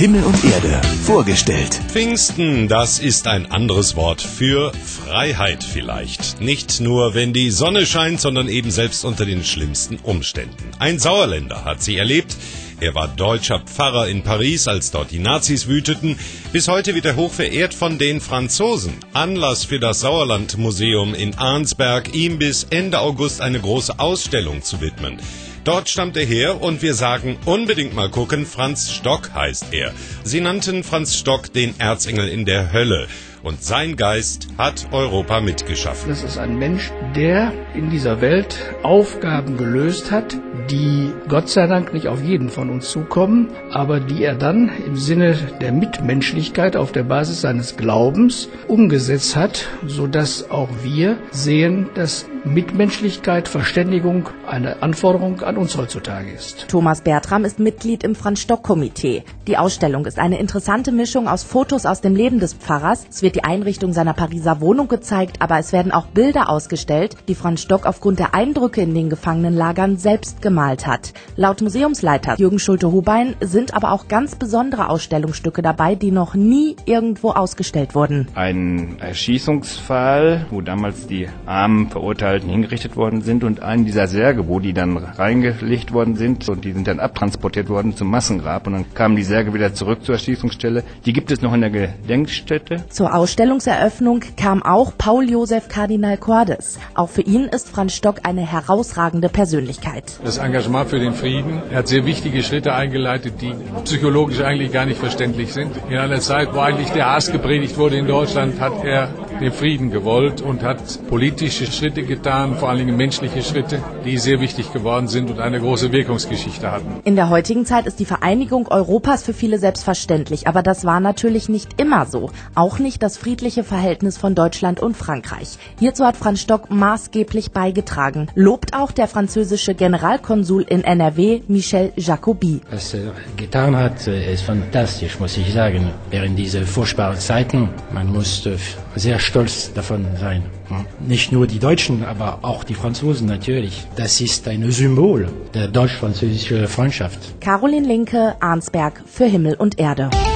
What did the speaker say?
Himmel und Erde vorgestellt. Pfingsten, das ist ein anderes Wort für Freiheit vielleicht. Nicht nur, wenn die Sonne scheint, sondern eben selbst unter den schlimmsten Umständen. Ein Sauerländer hat sie erlebt. Er war deutscher Pfarrer in Paris, als dort die Nazis wüteten. Bis heute wird er hoch verehrt von den Franzosen. Anlass für das Sauerlandmuseum in Arnsberg, ihm bis Ende August eine große Ausstellung zu widmen. Dort stammt er her und wir sagen, unbedingt mal gucken, Franz Stock heißt er. Sie nannten Franz Stock den Erzengel in der Hölle. Und sein Geist hat Europa mitgeschaffen. Das ist ein Mensch, der in dieser Welt Aufgaben gelöst hat, die Gott sei Dank nicht auf jeden von uns zukommen, aber die er dann im Sinne der Mitmenschlichkeit auf der Basis seines Glaubens umgesetzt hat, sodass auch wir sehen, dass Mitmenschlichkeit, Verständigung eine Anforderung an uns heutzutage ist. Thomas Bertram ist Mitglied im Franz-Stock-Komitee. Die Ausstellung ist eine interessante Mischung aus Fotos aus dem Leben des Pfarrers. Es wird die Einrichtung seiner Pariser Wohnung gezeigt, aber es werden auch Bilder ausgestellt, die Franz Stock aufgrund der Eindrücke in den Gefangenenlagern selbst gemalt hat. Laut Museumsleiter Jürgen Schulte-Hubein sind aber auch ganz besondere Ausstellungsstücke dabei, die noch nie irgendwo ausgestellt wurden. Ein Erschießungsfall, wo damals die armen Verurteilten hingerichtet worden sind und einen dieser Särge, wo die dann reingelegt worden sind und die sind dann abtransportiert worden zum Massengrab und dann kamen die Särge wieder zurück zur Erschießungsstelle. Die gibt es noch in der Gedenkstätte. Zur Ausstellungseröffnung kam auch Paul Josef Kardinal Cordes. Auch für ihn ist Franz Stock eine herausragende Persönlichkeit. Das Engagement für den Frieden. Er hat sehr wichtige Schritte eingeleitet, die psychologisch eigentlich gar nicht verständlich sind. In einer Zeit, wo eigentlich der Hass gepredigt wurde in Deutschland, hat er den Frieden gewollt und hat politische Schritte getan, vor allen Dingen menschliche Schritte, die sehr wichtig geworden sind und eine große Wirkungsgeschichte hatten. In der heutigen Zeit ist die Vereinigung Europas für viele selbstverständlich, aber das war natürlich nicht immer so. Auch nicht das friedliche Verhältnis von Deutschland und Frankreich. Hierzu hat Franz Stock maßgeblich beigetragen. Lobt auch der französische Generalkonsul in NRW, Michel Jacobi. Was er getan hat, ist fantastisch, muss ich sagen. Während dieser furchtbaren Zeiten, man muss sehr stolz davon sein. Nicht nur die Deutschen, aber auch die Franzosen natürlich. Das ist ein Symbol der deutsch-französischen Freundschaft. Caroline Linke, Arnsberg für Himmel und Erde.